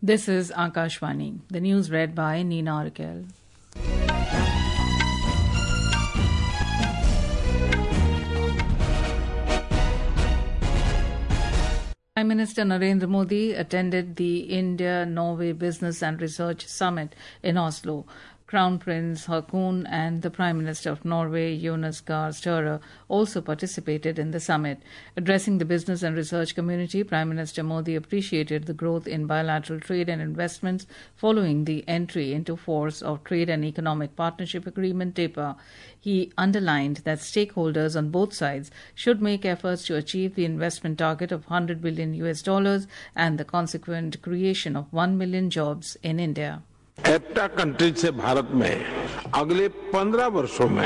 This is Akashvani. The news read by Nina Arkel. Prime Minister Narendra Modi attended the India-Norway Business and Research Summit in Oslo. Crown Prince Haakon and the Prime Minister of Norway, Jonas Gahr Støre, also participated in the summit. Addressing the business and research community, Prime Minister Modi appreciated the growth in bilateral trade and investments following the entry into force of Trade and Economic Partnership Agreement (TEPA. He underlined that stakeholders on both sides should make efforts to achieve the investment target of $100 billion and the consequent creation of 1 million jobs in India. एप्टा country से भारत में अगले 15 वर्षों में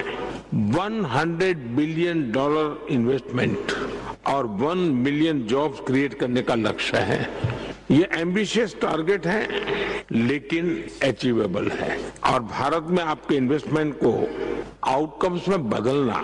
$100 billion investment और 1 million jobs create करने का लक्ष्य है। ये एम्बिशियस टारगेट है लेकिन अचीवेबल है और भारत में आपके इन्वेस्टमेंट को आउटकम्स में बदलना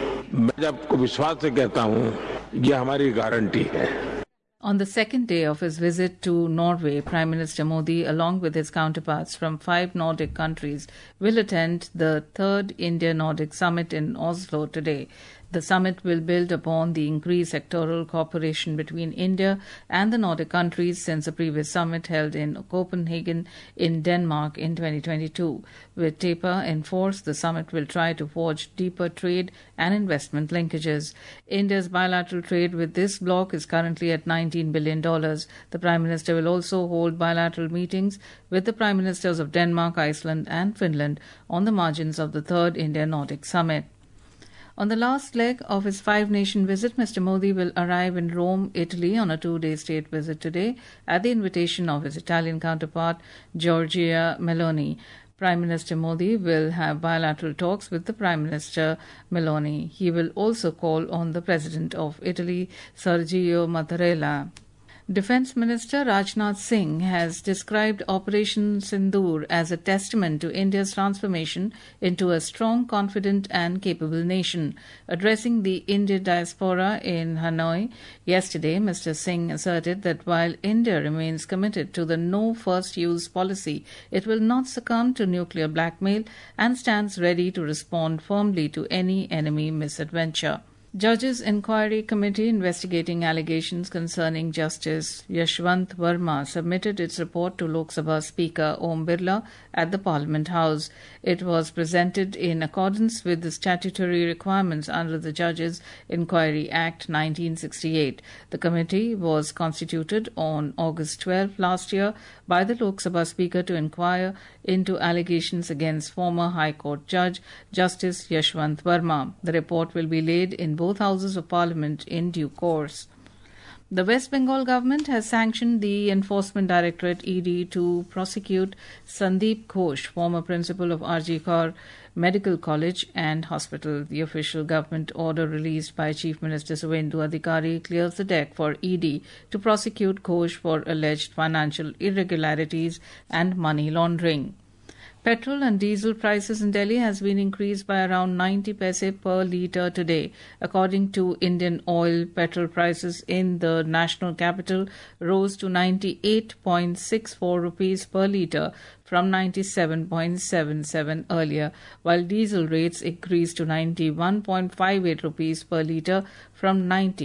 मैं आपको विश्वास से कहता हूं ये हमारी गारंटी है। On the second day of his visit to Norway, Prime Minister Modi, along with his counterparts from 5 Nordic countries, will attend the 3rd India-Nordic Summit in Oslo today. The summit will build upon the increased sectoral cooperation between India and the Nordic countries since the previous summit held in Copenhagen in Denmark in 2022. With TEPA in force, the summit will try to forge deeper trade and investment linkages. India's bilateral trade with this bloc is currently at $19 billion. The Prime Minister will also hold bilateral meetings with the Prime Ministers of Denmark, Iceland and Finland on the margins of the 3rd India-Nordic Summit. On the last leg of his 5-nation visit, Mr. Modi will arrive in Rome, Italy on a 2-day state visit today at the invitation of his Italian counterpart, Giorgia Meloni. Prime Minister Modi will have bilateral talks with the Prime Minister Meloni. He will also call on the President of Italy, Sergio Mattarella. Defence Minister Rajnath Singh has described Operation Sindoor as a testament to India's transformation into a strong, confident and capable nation. Addressing the Indian diaspora in Hanoi yesterday, Mr. Singh asserted that while India remains committed to the no first use policy, it will not succumb to nuclear blackmail and stands ready to respond firmly to any enemy misadventure. Judges' Inquiry Committee investigating allegations concerning Justice Yashwant Verma submitted its report to Lok Sabha Speaker Om Birla at the Parliament House. It was presented in accordance with the statutory requirements under the Judges' Inquiry Act 1968. The committee was constituted on August 12 last year by the Lok Sabha Speaker to inquire into allegations against former High Court Judge Justice Yashwant Verma. The report will be laid in both houses of Parliament in due course. The West Bengal government has sanctioned the Enforcement Directorate ED to prosecute Sandeep Ghosh, former principal of R.G. Kaur Medical College and Hospital. The official government order released by Chief Minister Suvendu Adhikari clears the deck for ED to prosecute Ghosh for alleged financial irregularities and money laundering. Petrol and diesel prices in Delhi has been increased by around 90 paise per litre today. According to Indian Oil, petrol prices in the national capital rose to 98.64 rupees per litre from 97.77 earlier, while diesel rates increased to 91.58 rupees per litre from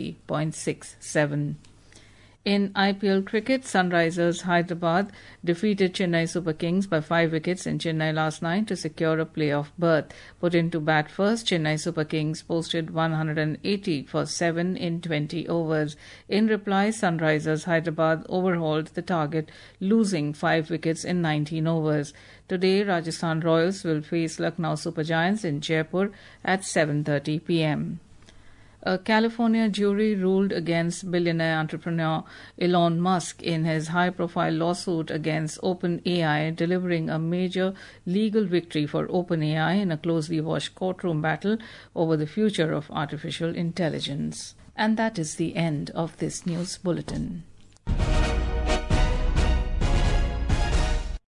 90.67. In IPL cricket, Sunrisers Hyderabad defeated Chennai Super Kings by 5 wickets in Chennai last night to secure a playoff berth. Put into bat first, Chennai Super Kings posted 180 for 7 in 20 overs. In reply, Sunrisers Hyderabad overhauled the target, losing 5 wickets in 19 overs. Today, Rajasthan Royals will face Lucknow Super Giants in Jaipur at 7:30 p.m. A California jury ruled against billionaire entrepreneur Elon Musk in his high-profile lawsuit against OpenAI, delivering a major legal victory for OpenAI in a closely watched courtroom battle over the future of artificial intelligence. And that is the end of this news bulletin.